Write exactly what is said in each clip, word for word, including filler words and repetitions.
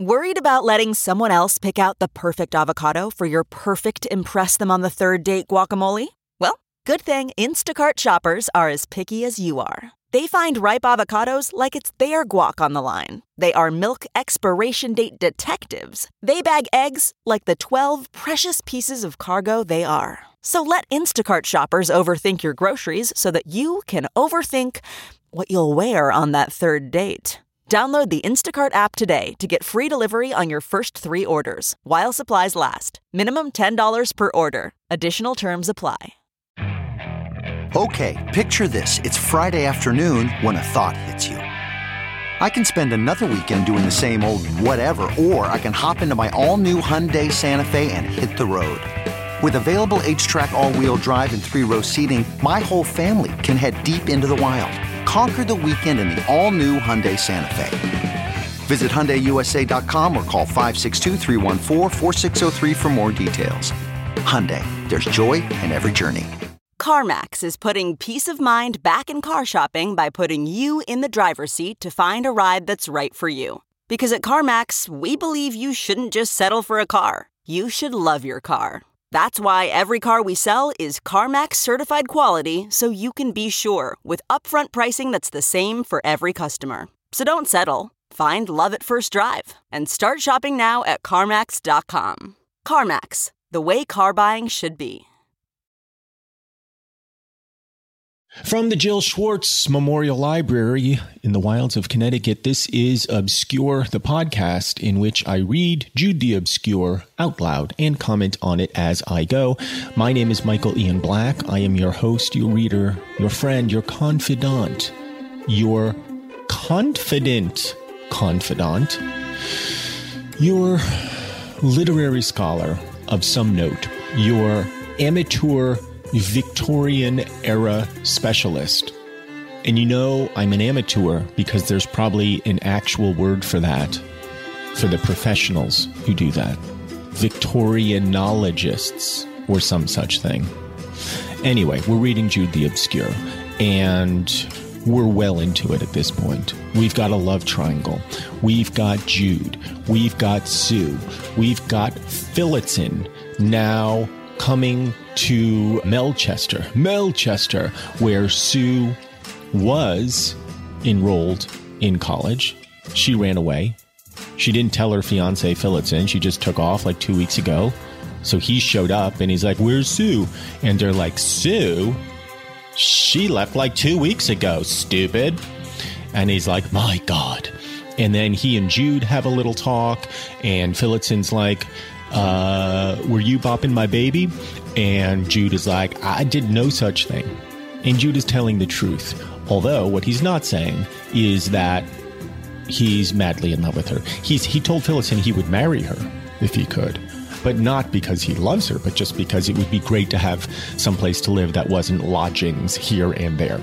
Worried about letting someone else pick out the perfect avocado for your perfect impress them on the third date guacamole? Well, good thing Instacart shoppers are as picky as you are. They find ripe avocados like it's their guac on the line. They are milk expiration date detectives. They bag eggs like the twelve precious pieces of cargo they are. So let Instacart shoppers overthink your groceries so that you can overthink what you'll wear on that third date. Download the Instacart app today to get free delivery on your first three orders, while supplies last. Minimum ten dollars per order. Additional terms apply. Okay, picture this. It's Friday afternoon when a thought hits you. I can spend another weekend doing the same old whatever, or I can hop into my all-new Hyundai Santa Fe and hit the road. With available H-Track all-wheel drive and three-row seating, my whole family can head deep into the wild. Conquer the weekend in the all-new Hyundai Santa Fe. Visit Hyundai U S A dot com or call five six two, three one four, four six zero three for more details. Hyundai, there's joy in every journey. CarMax is putting peace of mind back in car shopping by putting you in the driver's seat to find a ride that's right for you. Because at CarMax, we believe you shouldn't just settle for a car. You should love your car. That's why every car we sell is CarMax certified quality, so you can be sure with upfront pricing that's the same for every customer. So don't settle. Find love at first drive and start shopping now at CarMax dot com. CarMax, the way car buying should be. From the Jill Schwartz Memorial Library in the wilds of Connecticut, this is Obscure, the podcast in which I read Jude the Obscure out loud and comment on it as I go. My name is Michael Ian Black. I am your host, your reader, your friend, your confidant, your confident confidant, your literary scholar of some note, your amateur Victorian-era specialist. And you know I'm an amateur because there's probably an actual word for that, for the professionals who do that. Victorianologists, or some such thing. Anyway, we're reading Jude the Obscure, and we're well into it at this point. We've got a love triangle. We've got Jude. We've got Sue. We've got Phillotson now coming to Melchester, Melchester, where Sue was enrolled in college. She ran away. She didn't tell her fiance Phillotson. She just took off like two weeks ago. So he showed up and he's like, "Where's Sue?" And they're like, "Sue? She left like two weeks ago, stupid." And he's like, "My God." And then he and Jude have a little talk, and Phillotson's like, uh, "Were you bopping my baby?" And Jude is like, "I did no such thing." And Jude is telling the truth. Although what he's not saying is that he's madly in love with her. He's He told Phillotson he would marry her if he could. But not because he loves her, but just because it would be great to have someplace to live that wasn't lodgings here and there.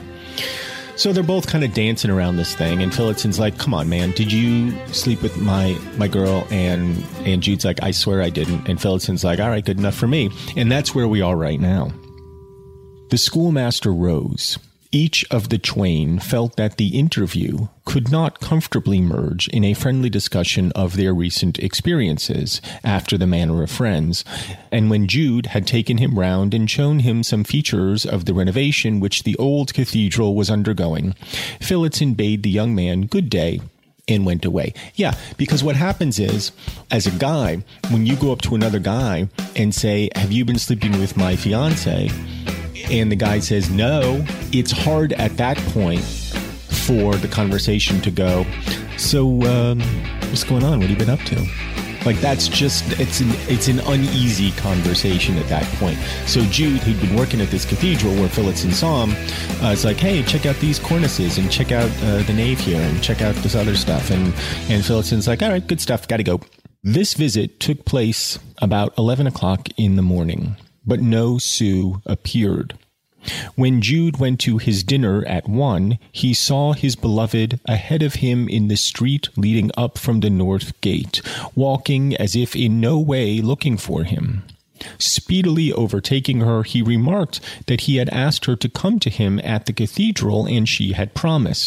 So they're both kind of dancing around this thing, and Phillotson's like, "Come on, man, did you sleep with my my girl?" And and Jude's like, "I swear I didn't." And Phillotson's like, "All right, good enough for me." And that's where we are right now. The schoolmaster rose. Each of the twain felt that the interview could not comfortably merge in a friendly discussion of their recent experiences, after the manner of friends. And when Jude had taken him round and shown him some features of the renovation which the old cathedral was undergoing, Phillotson bade the young man good day and went away. Yeah, because what happens is, as a guy, when you go up to another guy and say, "Have you been sleeping with my fiance?" and the guy says no, it's hard at that point for the conversation to go, "So, um, what's going on? What have you been up to?" Like, that's just, it's an, it's an uneasy conversation at that point. So Jude, who'd been working at this cathedral where Phillotson saw him, uh, is like, "Hey, check out these cornices, and check out uh, the nave here, and check out this other stuff." And, and Phillotson's like, "All right, good stuff, gotta go." This visit took place about eleven o'clock in the morning, but no Sue appeared. When Jude went to his dinner at one, he saw his beloved ahead of him in the street leading up from the north gate, walking as if in no way looking for him. Speedily overtaking her, he remarked that he had asked her to come to him at the cathedral, and she had promised.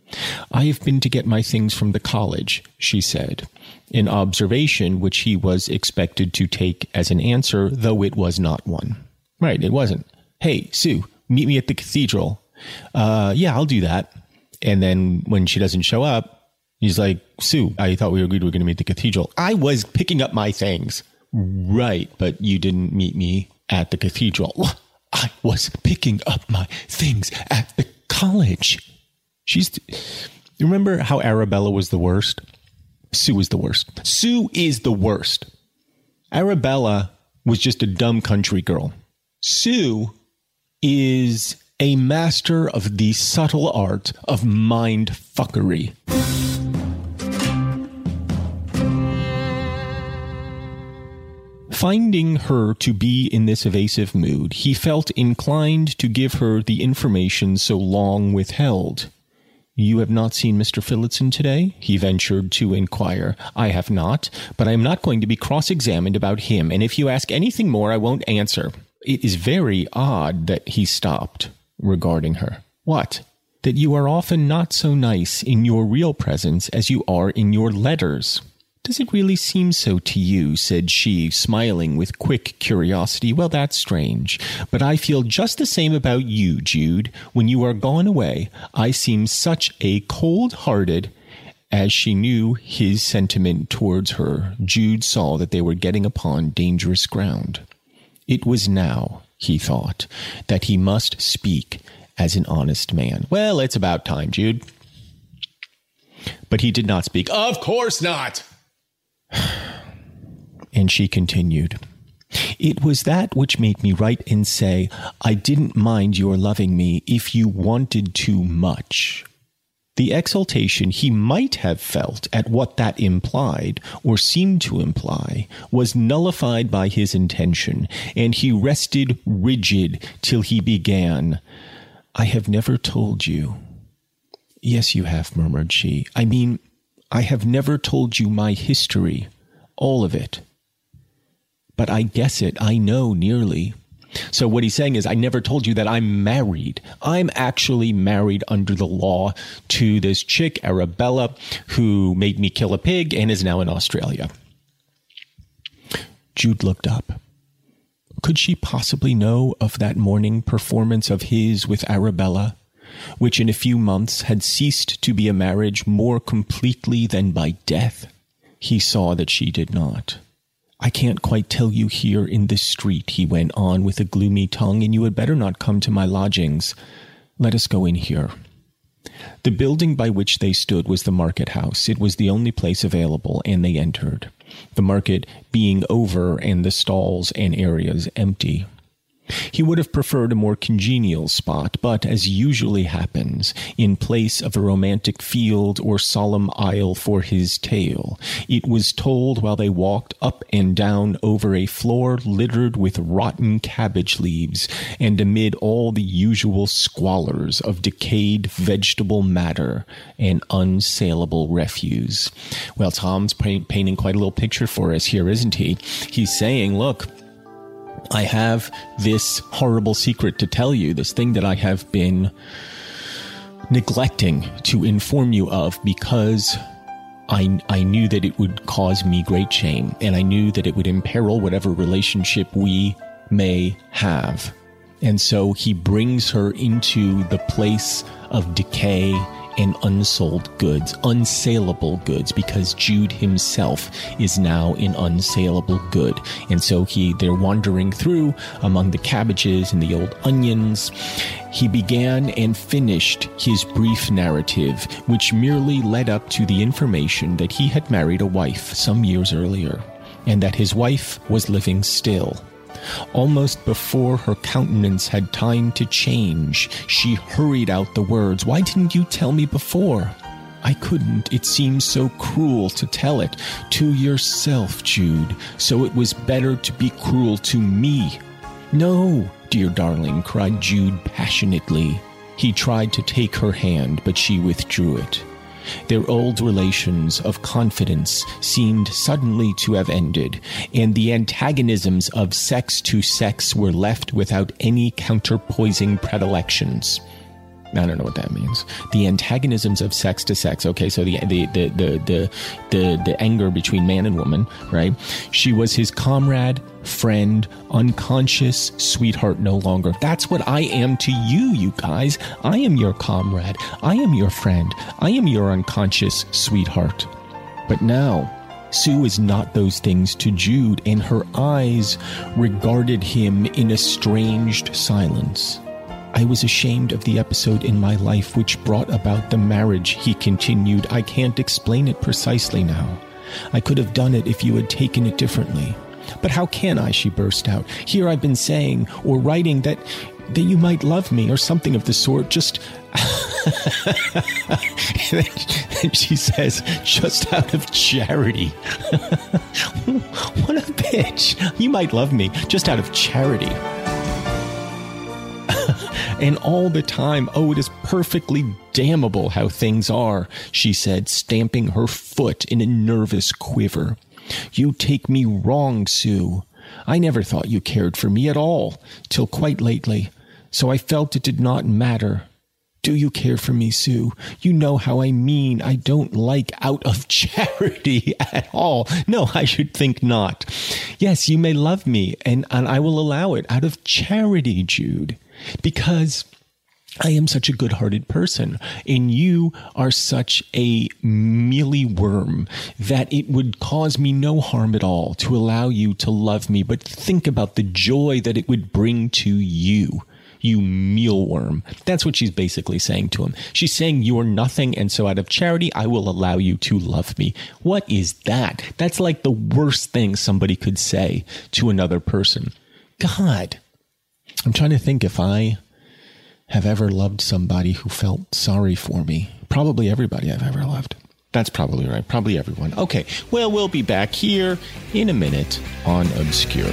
I have been to get my things from the college, she said, an observation which he was expected to take as an answer, though it was not one. Right, it wasn't. Hey, Sue, meet me at the cathedral. Uh, yeah, I'll do that. And then when she doesn't show up, he's like, Sue, I thought we agreed we were going to meet at the cathedral. I was picking up my things. Right, but you didn't meet me at the cathedral. I was picking up my things at the college. She's... Remember how Arabella was the worst? Sue is the worst. Sue is the worst. Arabella was just a dumb country girl. Sue is a master of the subtle art of mind fuckery. Finding her to be in this evasive mood, he felt inclined to give her the information so long withheld. You have not seen Mister Phillotson today? He ventured to inquire. I have not, but I am not going to be cross-examined about him, and if you ask anything more, I won't answer. It is very odd that he stopped, regarding her. What? That you are often not so nice in your real presence as you are in your letters. Does it really seem so to you? Said she, smiling with quick curiosity. Well, that's strange. But I feel just the same about you, Jude. When you are gone away, I seem such a cold-hearted... As she knew his sentiment towards her, Jude saw that they were getting upon dangerous ground. It was now, he thought, that he must speak as an honest man. Well, it's about time, Jude. But he did not speak. Of course not! And she continued, It was that which made me write and say, I didn't mind your loving me if you wanted too much. The exultation he might have felt at what that implied, or seemed to imply, was nullified by his intention, and he rested rigid till he began, I have never told you. Yes, you have, murmured she. I mean, I have never told you my history, all of it. But I guess it, I know nearly. So what he's saying is, I never told you that I'm married. I'm actually married under the law to this chick, Arabella, who made me kill a pig and is now in Australia. Jude looked up. Could she possibly know of that morning performance of his with Arabella, which in a few months had ceased to be a marriage more completely than by death? He saw that she did not. I can't quite tell you here in this street, he went on with a gloomy tongue, and you had better not come to my lodgings. Let us go in here. The building by which they stood was the market house. It was the only place available, and they entered, the market being over and the stalls and areas empty. He would have preferred a more congenial spot, but, as usually happens, in place of a romantic field or solemn aisle for his tale, it was told while they walked up and down over a floor littered with rotten cabbage leaves, and amid all the usual squalors of decayed vegetable matter and unsaleable refuse. Well, Tom's paint, painting quite a little picture for us here, isn't he? He's saying, look, I have this horrible secret to tell you, this thing that I have been neglecting to inform you of because I, I knew that it would cause me great shame, and I knew that it would imperil whatever relationship we may have. And so he brings her into the place of decay and unsold goods, unsaleable goods, because Jude himself is now an unsaleable good. And so he, they're wandering through among the cabbages and the old onions. He began and finished his brief narrative, which merely led up to the information that he had married a wife some years earlier, and that his wife was living still. Almost before her countenance had time to change, she hurried out the words, "Why didn't you tell me before?" "I couldn't. It seems so cruel to tell it to yourself, Jude. So it was better to be cruel to me." "No, dear darling," cried Jude passionately. He tried to take her hand, but she withdrew it. Their old relations of confidence seemed suddenly to have ended, and the antagonisms of sex to sex were left without any counterpoising predilections. I don't know what that means. The antagonisms of sex to sex. Okay, so the the the the the the, the anger between man and woman, right? She was his comrade, friend, unconscious sweetheart no longer. That's what I am to you, you guys. I am your comrade. I am your friend. I am your unconscious sweetheart. But now, Sue is not those things to Jude, and her eyes regarded him in estranged silence. I was ashamed of the episode in my life which brought about the marriage, he continued. I can't explain it precisely now. I could have done it if you had taken it differently. But how can I, she burst out. Here I've been saying or writing that that you might love me or something of the sort, just... And she says, just out of charity. What a bitch. You might love me just out of charity. And all the time, oh, it is perfectly damnable how things are, she said, stamping her foot in a nervous quiver. You take me wrong, Sue. I never thought you cared for me at all, till quite lately, so I felt it did not matter. Do you care for me, Sue? You know how I mean. I don't like out of charity at all. No, I should think not. Yes, you may love me, and, and I will allow it out of charity, Jude. Because I am such a good-hearted person, and you are such a mealy worm that it would cause me no harm at all to allow you to love me. But think about the joy that it would bring to you, you mealworm. That's what she's basically saying to him. She's saying you are nothing, and so out of charity, I will allow you to love me. What is that? That's like the worst thing somebody could say to another person. God. I'm trying to think if I have ever loved somebody who felt sorry for me. Probably everybody I've ever loved. That's probably right. Probably everyone. Okay. Well, we'll be back here in a minute on Obscure.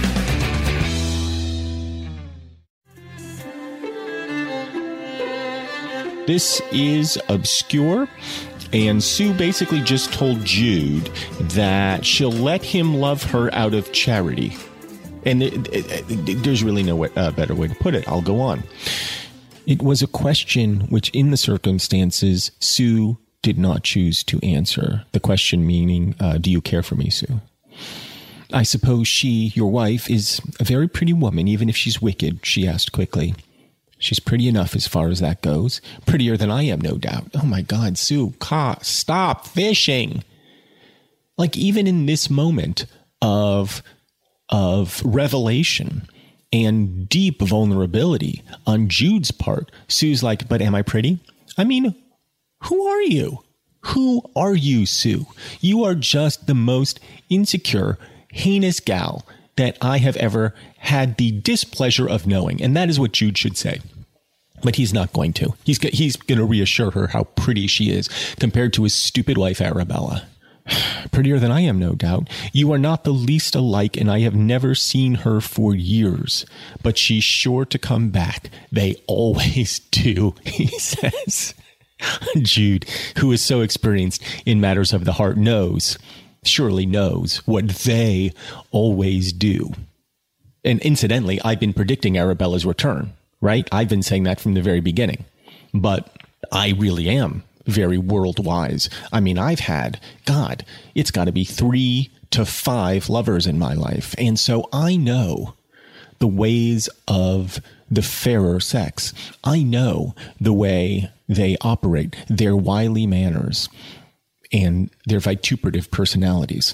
This is Obscure. And Sue basically just told Jude that she'll let him love her out of charity. And it, it, it, there's really no way, uh, better way to put it. I'll go on. It was a question which, in the circumstances, Sue did not choose to answer. The question meaning, uh, do you care for me, Sue? I suppose she, your wife, is a very pretty woman, even if she's wicked, she asked quickly. She's pretty enough as far as that goes. Prettier than I am, no doubt. Oh, my God, Sue, ca- stop fishing. Like, even in this moment of... of revelation and deep vulnerability on Jude's part, Sue's like, but am I pretty? I mean, who are you? Who are you, Sue? You are just the most insecure, heinous gal that I have ever had the displeasure of knowing. And that is what Jude should say. But he's not going to. He's, he's going to reassure her how pretty she is compared to his stupid wife, Arabella. Prettier than I am, no doubt. You are not the least alike, and I have never seen her for years. But she's sure to come back. They always do, he says. Jude, who is so experienced in matters of the heart, knows, surely knows, what they always do. And incidentally, I've been predicting Arabella's return, right? I've been saying that from the very beginning. But I really am very world-wise. I mean, I've had, God, it's got to be three to five lovers in my life. And so I know the ways of the fairer sex. I know the way they operate, their wily manners, and their vituperative personalities.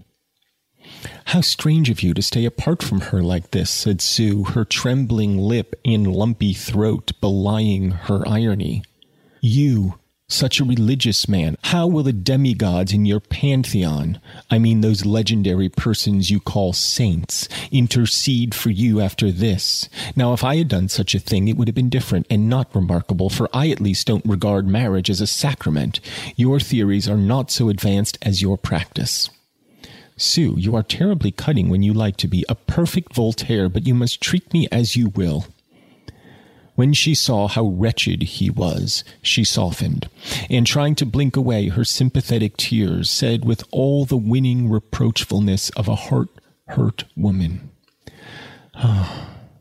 How strange of you to stay apart from her like this, said Sue, her trembling lip and lumpy throat belying her irony. You, such a religious man, how will the demigods in your pantheon, I mean those legendary persons you call saints, intercede for you after this? Now, if I had done such a thing, it would have been different and not remarkable, for I at least don't regard marriage as a sacrament. Your theories are not so advanced as your practice. Sue, you are terribly cutting when you like to be, a perfect Voltaire, but you must treat me as you will. When she saw how wretched he was, she softened, and trying to blink away her sympathetic tears, said with all the winning reproachfulness of a heart-hurt woman, oh,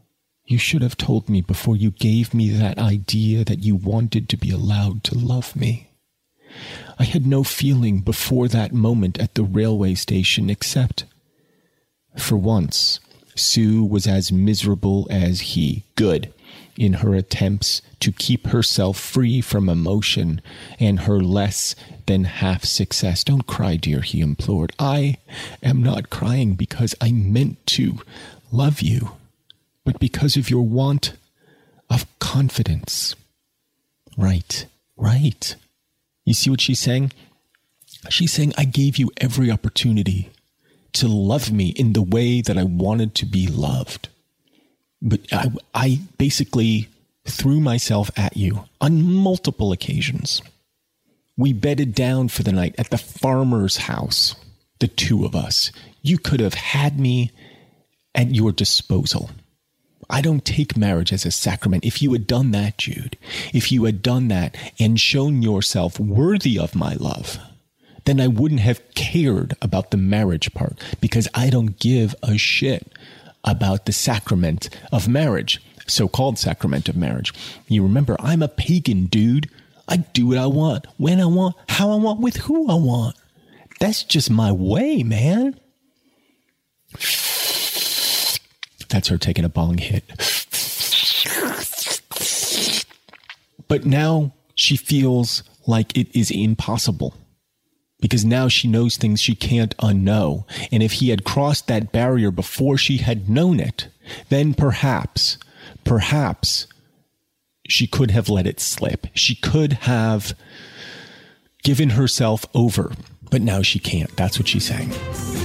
You should have told me before you gave me that idea that you wanted to be allowed to love me. I had no feeling before that moment at the railway station except, for once, Sue was as miserable as he. Good. In her attempts to keep herself free from emotion and her less than half success. Don't cry, dear, he implored. I am not crying because I meant to love you, but because of your want of confidence. Right, right. You see what she's saying? She's saying, I gave you every opportunity to love me in the way that I wanted to be loved. But I, I basically threw myself at you on multiple occasions. We bedded down for the night at the farmer's house, the two of us. You could have had me at your disposal. I don't take marriage as a sacrament. If you had done that, Jude, if you had done that and shown yourself worthy of my love, then I wouldn't have cared about the marriage part, because I don't give a shit about the sacrament of marriage, so-called sacrament of marriage. You remember, I'm a pagan, dude. I do what I want, when I want, how I want, with who I want. That's just my way, man. That's her taking a bong hit. But now she feels like it is impossible, because now she knows things she can't unknow. And if he had crossed that barrier before she had known it, then perhaps, perhaps she could have let it slip. She could have given herself over, but now she can't. That's what she's saying.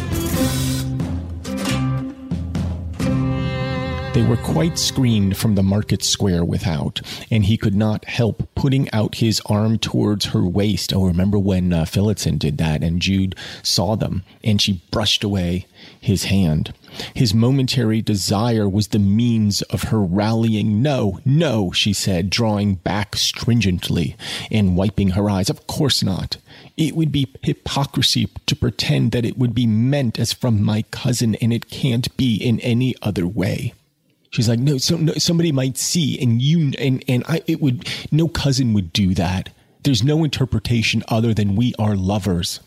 They were quite screened from the market square without, and he could not help putting out his arm towards her waist. Oh, remember when uh, Phillotson did that and Jude saw them and she brushed away his hand. His momentary desire was the means of her rallying. No, no, she said, drawing back stringently and wiping her eyes. Of course not. It would be hypocrisy to pretend that it would be meant as from my cousin, and it can't be in any other way. She's like, no, so, no, somebody might see, and you, and, and I, it would, no cousin would do that. There's no interpretation other than we are lovers.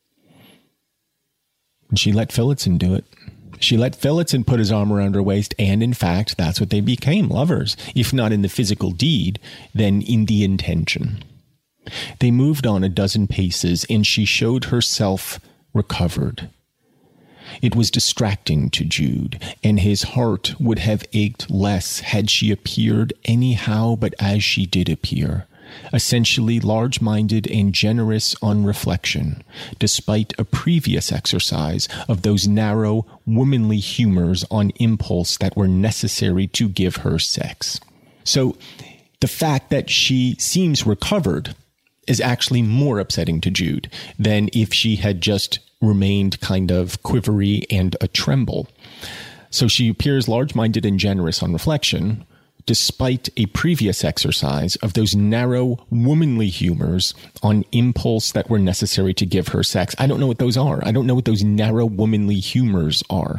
And she let Phillotson do it. She let Phillotson put his arm around her waist, and in fact, that's what they became, lovers. If not in the physical deed, then in the intention. They moved on a dozen paces, and she showed herself recovered. It was distracting to Jude, and his heart would have ached less had she appeared anyhow but as she did appear, essentially large-minded and generous on reflection, despite a previous exercise of those narrow, womanly humors on impulse that were necessary to give her sex. So the fact that she seems recovered is actually more upsetting to Jude than if she had just remained kind of quivery and a tremble. So she appears large-minded and generous on reflection, despite a previous exercise of those narrow, womanly humors on impulse that were necessary to give her sex. I don't know what those are. I don't know what those narrow, womanly humors are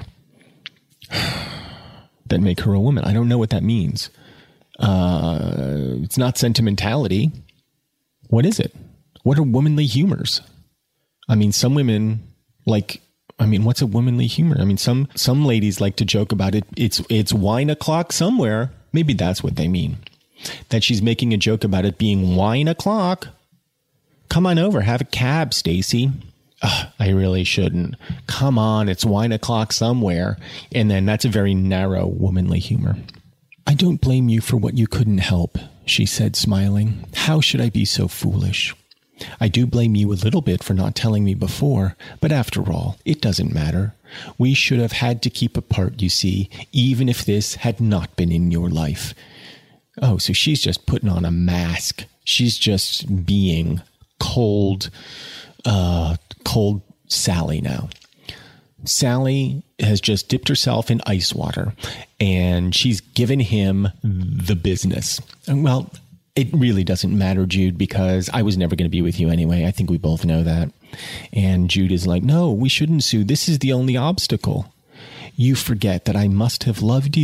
that make her a woman. I don't know what that means. Uh, it's not sentimentality. What is it? What are womanly humors? I mean, some women like, I mean, what's a womanly humor? I mean, some, some ladies like to joke about it. It's, it's wine o'clock somewhere. Maybe that's what they mean. That she's making a joke about it being wine o'clock. Come on over, have a cab, Stacy. Ugh, I really shouldn't. Come on, it's wine o'clock somewhere. And then that's a very narrow womanly humor. I don't blame you for what you couldn't help, she said, smiling. How should I be so foolish? I do blame you a little bit for not telling me before, but after all, it doesn't matter. We should have had to keep apart, you see, even if this had not been in your life. Oh, so she's just putting on a mask. She's just being cold, uh, cold Sally now. Sally has just dipped herself in ice water, and she's given him the business. And well, it really doesn't matter, Jude, because I was never going to be with you anyway. I think we both know that. And Jude is like, no, we shouldn't, Sue. This is the only obstacle. You forget that I must have loved you,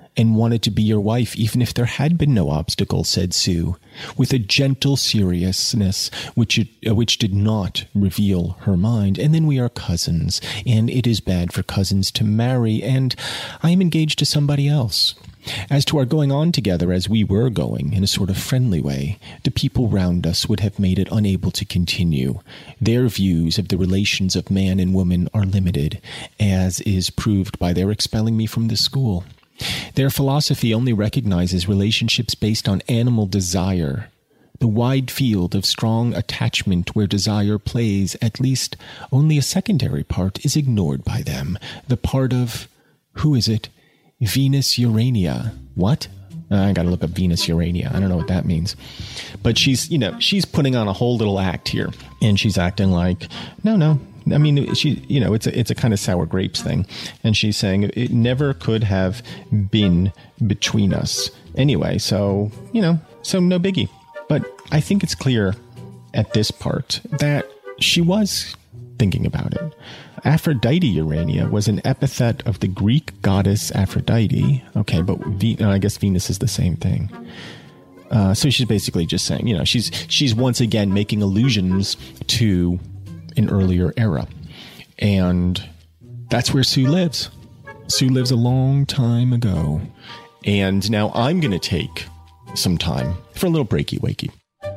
and wanted to be your wife even if there had been no obstacle, said Sue, with a gentle seriousness which it, uh, which did not reveal her mind. And then we are cousins, and it is bad for cousins to marry, and I am engaged to somebody else. As to our going on together as we were going, in a sort of friendly way, the people round us would have made it unable to continue. Their views of the relations of man and woman are limited, as is proved by their expelling me from the school. Their philosophy only recognizes relationships based on animal desire. The wide field of strong attachment where desire plays at least only a secondary part is ignored by them. The part of, who is it? Venus Urania. What? I gotta look up Venus Urania. I don't know what that means. But she's, you know, she's putting on a whole little act here. And she's acting like, no, no. I mean, she, you know, it's a, it's a kind of sour grapes thing. And she's saying it never could have been between us. Anyway, so, you know, so no biggie. But I think it's clear at this part that she was thinking about it. Aphrodite Urania was an epithet of the Greek goddess Aphrodite. Okay, but Ve- I guess Venus is the same thing. Uh, so she's basically just saying, you know, she's she's once again making allusions to an earlier era. And that's where Sue lives. Sue lives a long time ago. And now I'm going to take some time for a little breaky wakey.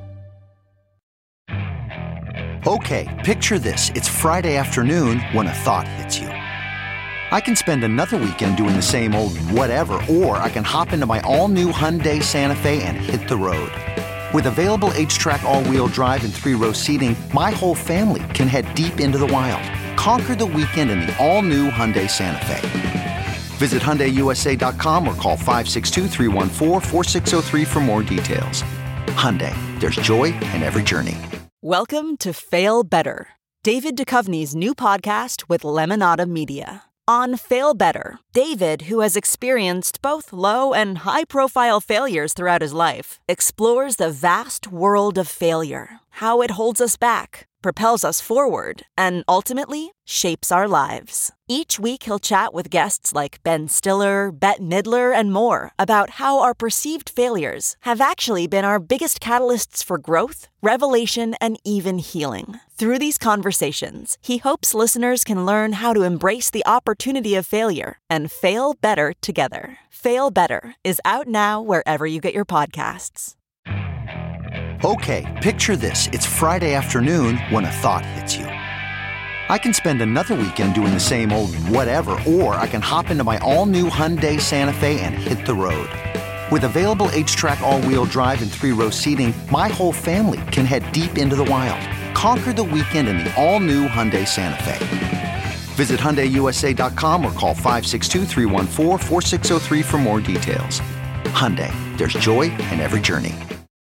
Okay, picture this. It's Friday afternoon when a thought hits you. I can spend another weekend doing the same old whatever, or I can hop into my all-new Hyundai Santa Fe and hit the road. With available H-Track all-wheel drive and three-row seating, my whole family can head deep into the wild. Conquer the weekend in the all-new Hyundai Santa Fe. Visit Hyundai U S A dot com or call five six two, three one four, four six zero three for more details. Hyundai, there's joy in every journey. Welcome to Fail Better, David Duchovny's new podcast with Lemonada Media. On Fail Better, David, who has experienced both low and high-profile failures throughout his life, explores the vast world of failure, how it holds us back, propels us forward, and ultimately shapes our lives. Each week he'll chat with guests like Ben Stiller, Bette Midler, and more about how our perceived failures have actually been our biggest catalysts for growth, revelation, and even healing. Through these conversations, he hopes listeners can learn how to embrace the opportunity of failure and fail better together. Fail Better is out now wherever you get your podcasts. Okay, picture this. It's Friday afternoon when a thought hits you. I can spend another weekend doing the same old whatever, or I can hop into my all-new Hyundai Santa Fe and hit the road. With available H-Track all-wheel drive and three-row seating, my whole family can head deep into the wild. Conquer the weekend in the all-new Hyundai Santa Fe. Visit Hyundai U S A dot com or call five six two, three one four, four six zero three for more details. Hyundai, there's joy in every journey.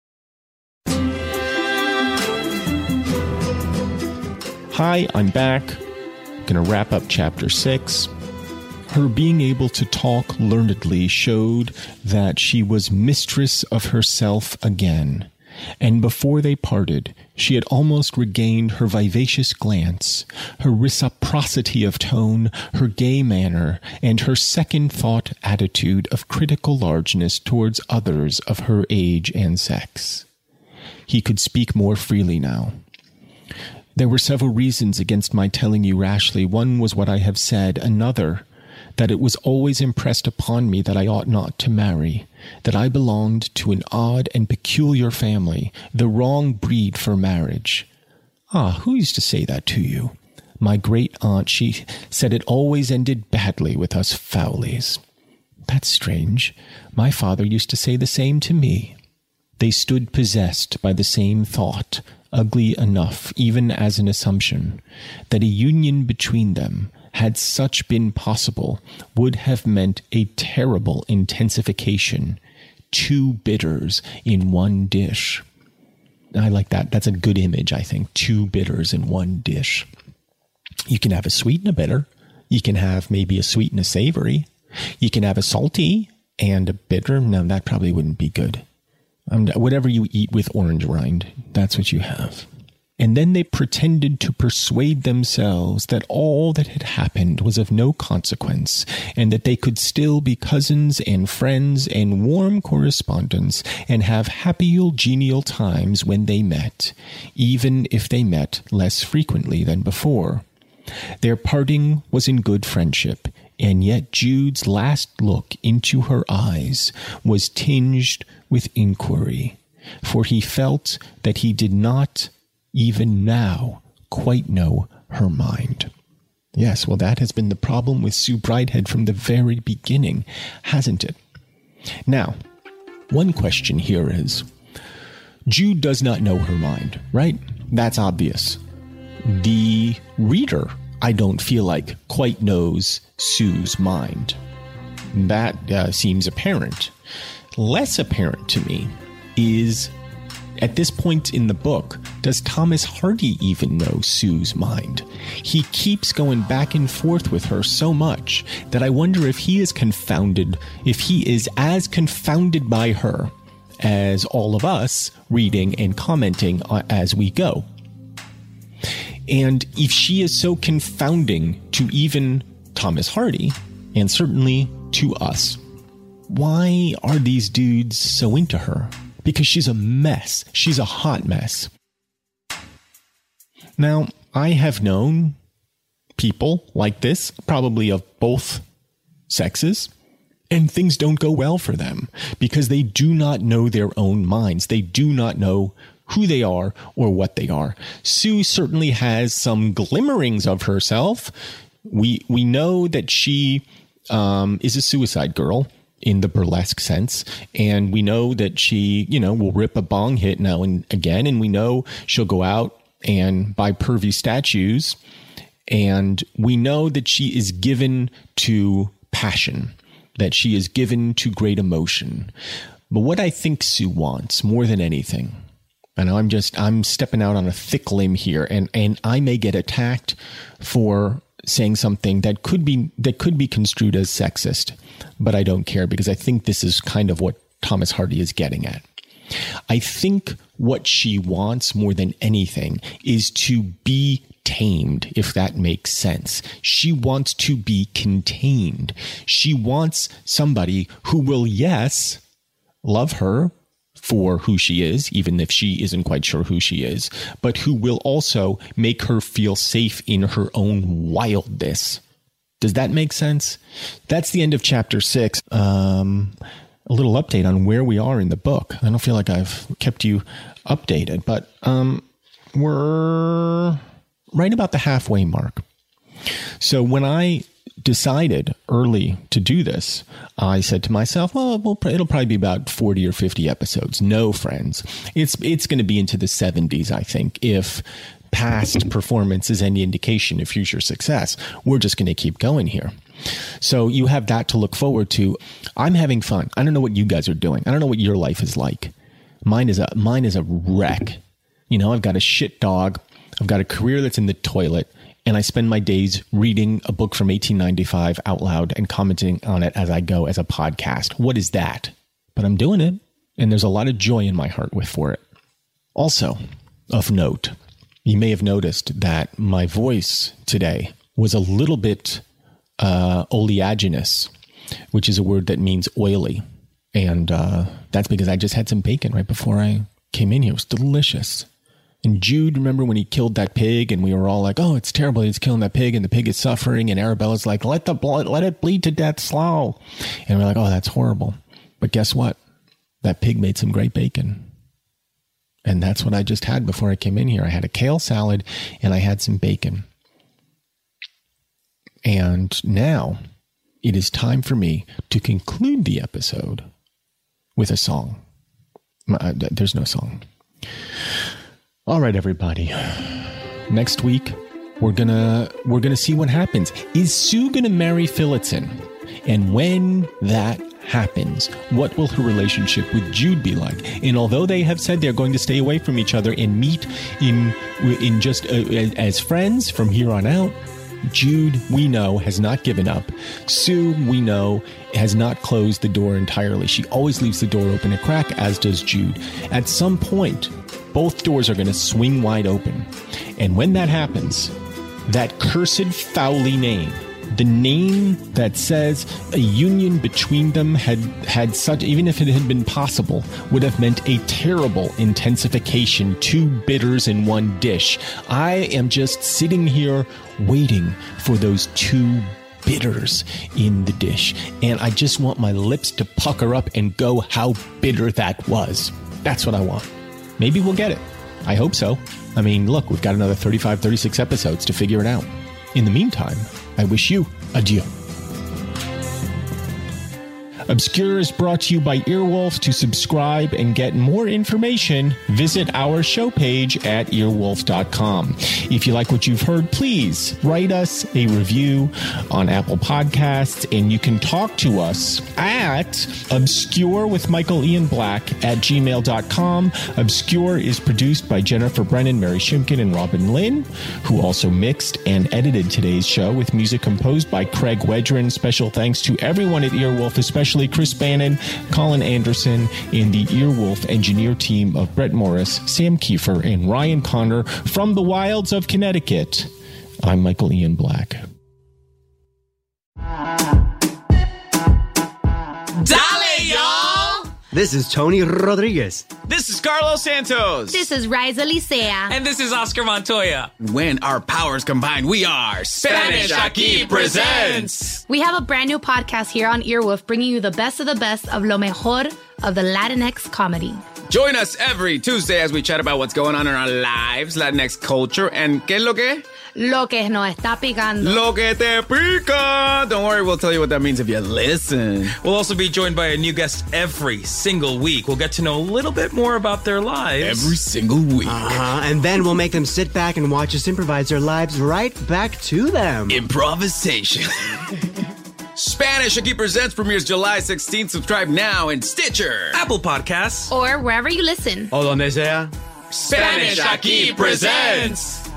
Hi, I'm back. Gonna wrap up chapter six. Her being able to talk learnedly showed that she was mistress of herself again. And before they parted, she had almost regained her vivacious glance, her reciprocity of tone, her gay manner, and her second-thought attitude of critical largeness towards others of her age and sex. He could speak more freely now. There were several reasons against my telling you rashly. One was what I have said. Another, that it was always impressed upon me that I ought not to marry, that I belonged to an odd and peculiar family, the wrong breed for marriage. Ah, who used to say that to you? My great-aunt, she said it always ended badly with us Fowleys. That's strange. My father used to say the same to me. They stood possessed by the same thought, ugly enough, even as an assumption, that a union between them, had such been possible, would have meant a terrible intensification. Two bitters in one dish. I like that. That's a good image, I think. Two bitters in one dish. You can have a sweet and a bitter. You can have maybe a sweet and a savory. You can have a salty and a bitter. No, that probably wouldn't be good. Um, whatever you eat with orange rind, that's what you have. And then they pretended to persuade themselves that all that had happened was of no consequence, and that they could still be cousins and friends and warm correspondents and have happy genial times when they met, even if they met less frequently than before. Their parting was in good friendship, and yet Jude's last look into her eyes was tinged with inquiry, for he felt that he did not even now quite know her mind. Yes, well, that has been the problem with Sue Bridehead from the very beginning, hasn't it? Now, one question here is, Jude does not know her mind, right? That's obvious. The reader, I don't feel like, quite knows Sue's mind. That uh, seems apparent. Less apparent to me is, at this point in the book, does Thomas Hardy even know Sue's mind? He keeps going back and forth with her so much that I wonder if he is confounded, if he is as confounded by her as all of us reading and commenting as we go. And if she is so confounding to even Thomas Hardy, and certainly to us, why are these dudes so into her? Because she's a mess. She's a hot mess. Now, I have known people like this, probably of both sexes, and things don't go well for them because they do not know their own minds. They do not know who they are or what they are. Sue certainly has some glimmerings of herself. We we know that she um, is a suicide girl in the burlesque sense. And we know that she, you know, will rip a bong hit now and again. And we know she'll go out and buy pervy statues. And we know that she is given to passion, that she is given to great emotion. But what I think Sue wants more than anything, and I'm just, I'm stepping out on a thick limb here, and, and I may get attacked for saying something that could be, that could be construed as sexist, but I don't care because I think this is kind of what Thomas Hardy is getting at. I think what she wants more than anything is to be tamed, if that makes sense. She wants to be contained. She wants somebody who will, yes, love her for who she is, even if she isn't quite sure who she is, but who will also make her feel safe in her own wildness. Does that make sense? That's the end of chapter six. Um, a little update on where we are in the book. I don't feel like I've kept you updated, but um, we're right about the halfway mark. So when I decided early to do this, I said to myself, well, well, it'll probably be about forty or fifty episodes. No, friends, it's it's going to be into the seventies, I think, if past performance is any indication of future success. We're just going to keep going here. So you have that to look forward to. I'm having fun. I don't know what you guys are doing. I don't know what your life is like. Mine is a mine is a wreck. You know, I've got a shit dog. I've got a career that's in the toilet. And I spend my days reading a book from eighteen ninety-five out loud and commenting on it as I go as a podcast. What is that? But I'm doing it. And there's a lot of joy in my heart with for it. Also, of note, you may have noticed that my voice today was a little bit uh, oleaginous, which is a word that means oily. And uh, that's because I just had some bacon right before I came in here. It was delicious. And Jude, remember when he killed that pig and we were all like, oh, it's terrible. He's killing that pig and the pig is suffering. And Arabella's like, let the blood, let it bleed to death slow. And we're like, oh, that's horrible. But guess what? That pig made some great bacon. And that's what I just had before I came in here. I had a kale salad and I had some bacon. And now it is time for me to conclude the episode with a song. There's no song. All right, everybody. Next week, we're gonna we're gonna see what happens. Is Sue gonna marry Phillotson? And when that happens, what will her relationship with Jude be like? And although they have said they're going to stay away from each other and meet in in just uh, as friends from here on out, Jude, we know, has not given up. Sue, we know, has not closed the door entirely. She always leaves the door open a crack, as does Jude. At some point, both doors are going to swing wide open. And when that happens, that cursed Fowley name, the name that says a union between them had had such, even if it had been possible, would have meant a terrible intensification, two bitters in one dish. I am just sitting here waiting for those two bitters in the dish. And I just want my lips to pucker up and go, how bitter that was. That's what I want. Maybe we'll get it. I hope so. I mean, look, we've got another thirty-five, thirty-six episodes to figure it out. In the meantime, I wish you adieu. Obscure is brought to you by Earwolf. To subscribe and get more information, visit our show page at earwolf dot com. If you like what you've heard, please write us a review on Apple Podcasts, and you can talk to us at obscure with Michael Ian Black at gmail dot com. Obscure is produced by Jennifer Brennan, Mary Shimkin, and Robin Lynn, who also mixed and edited today's show with music composed by Craig Wedren. Special thanks to everyone at Earwolf, especially Chris Bannon, Colin Anderson, and the Earwolf engineer team of Brett Morris, Sam Kiefer, and Ryan Connor from the wilds of Connecticut. I'm Michael Ian Black. Dale, y'all! This is Tony Rodriguez. This is Carlos Santos. This is Riza Licea. And this is Oscar Montoya. When our powers combine, we are Spanish Aquí Presents. We have a brand new podcast here on Earwolf, bringing you the best of the best of lo mejor of the Latinx comedy. Join us every Tuesday as we chat about what's going on in our lives, Latinx culture, and ¿qué es lo que? Lo que nos está picando. Lo que te pica. Don't worry, we'll tell you what that means if you listen. We'll also be joined by a new guest every single week. We'll get to know a little bit more about their lives. Every single week. Uh-huh. And then we'll make them sit back and watch us improvise their lives right back to them. Improvisation. Spanish Aquí Presents premieres July sixteenth. Subscribe now in Stitcher, Apple Podcasts, or wherever you listen. O donde sea. Spanish Aquí Presents.